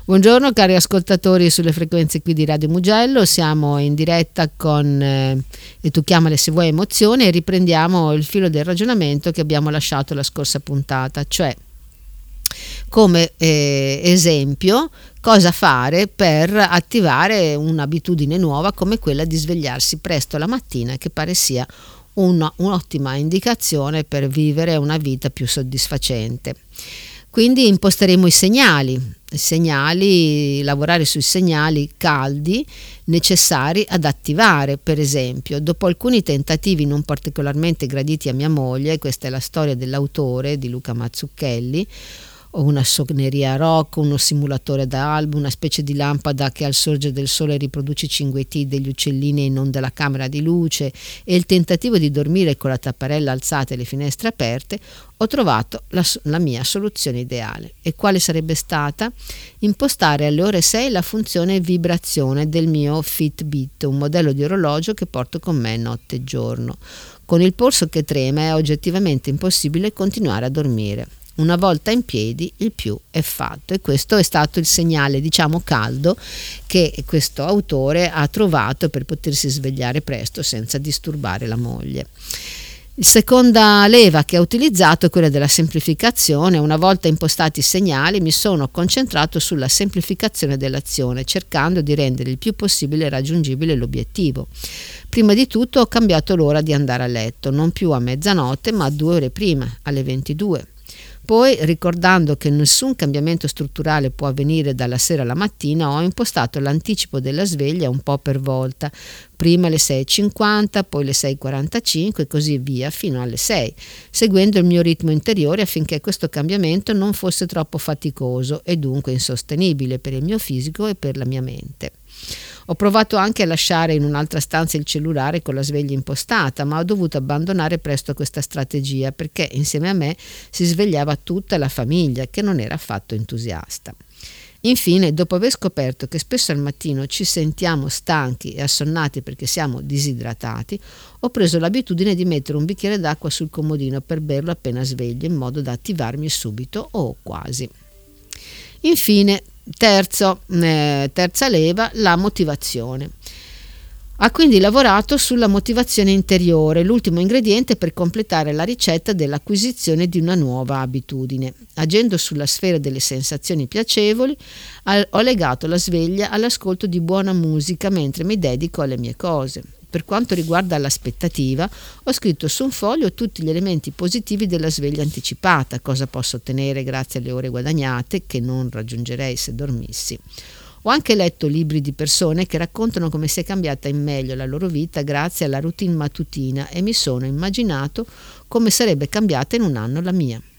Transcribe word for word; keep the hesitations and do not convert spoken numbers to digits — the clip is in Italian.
Buongiorno cari ascoltatori sulle frequenze qui di Radio Mugello, siamo in diretta con eh, E tu chiamale se vuoi emozioni e riprendiamo il filo del ragionamento che abbiamo lasciato la scorsa puntata, cioè come eh, esempio cosa fare per attivare un'abitudine nuova come quella di svegliarsi presto la mattina, che pare sia una, un'ottima indicazione per vivere una vita più soddisfacente. Quindi imposteremo i segnali, i segnali, lavorare sui segnali caldi necessari ad attivare. Per esempio, dopo alcuni tentativi non particolarmente graditi a mia moglie, questa è la storia dell'autore di Luca Mazzucchelli, o una sogneria rock, uno simulatore da album, una specie di lampada che al sorgere del sole riproduce i cinguetti degli uccellini e non della camera di luce, e il tentativo di dormire con la tapparella alzata e le finestre aperte, ho trovato la, la mia soluzione ideale. E quale sarebbe stata? Impostare alle ore sei la funzione vibrazione del mio Fitbit, un modello di orologio che porto con me notte e giorno. Con il polso che trema è oggettivamente impossibile continuare a dormire. Una volta in piedi il più è fatto, e questo è stato il segnale, diciamo, caldo che questo autore ha trovato per potersi svegliare presto senza disturbare la moglie. La seconda leva che ha utilizzato è quella della semplificazione. Una volta impostati i segnali mi sono concentrato sulla semplificazione dell'azione, cercando di rendere il più possibile raggiungibile l'obiettivo. Prima di tutto ho cambiato l'ora di andare a letto, non più a mezzanotte ma due ore prima, alle ventidue. Poi, ricordando che nessun cambiamento strutturale può avvenire dalla sera alla mattina, ho impostato l'anticipo della sveglia un po' per volta, prima alle sei e cinquanta, poi alle sei e quarantacinque e così via fino alle sei, seguendo il mio ritmo interiore affinché questo cambiamento non fosse troppo faticoso e dunque insostenibile per il mio fisico e per la mia mente. Ho provato anche a lasciare in un'altra stanza il cellulare con la sveglia impostata, ma ho dovuto abbandonare presto questa strategia perché insieme a me si svegliava tutta la famiglia, che non era affatto entusiasta. Infine, dopo aver scoperto che spesso al mattino ci sentiamo stanchi e assonnati perché siamo disidratati, ho preso l'abitudine di mettere un bicchiere d'acqua sul comodino per berlo appena sveglio, in modo da attivarmi subito o quasi. Infine, Terzo, eh, terza leva, la motivazione. Ha quindi lavorato sulla motivazione interiore, l'ultimo ingrediente per completare la ricetta dell'acquisizione di una nuova abitudine. Agendo sulla sfera delle sensazioni piacevoli, ho legato la sveglia all'ascolto di buona musica mentre mi dedico alle mie cose. Per quanto riguarda l'aspettativa, ho scritto su un foglio tutti gli elementi positivi della sveglia anticipata, cosa posso ottenere grazie alle ore guadagnate che non raggiungerei se dormissi. Ho anche letto libri di persone che raccontano come sia cambiata in meglio la loro vita grazie alla routine mattutina e mi sono immaginato come sarebbe cambiata in un anno la mia.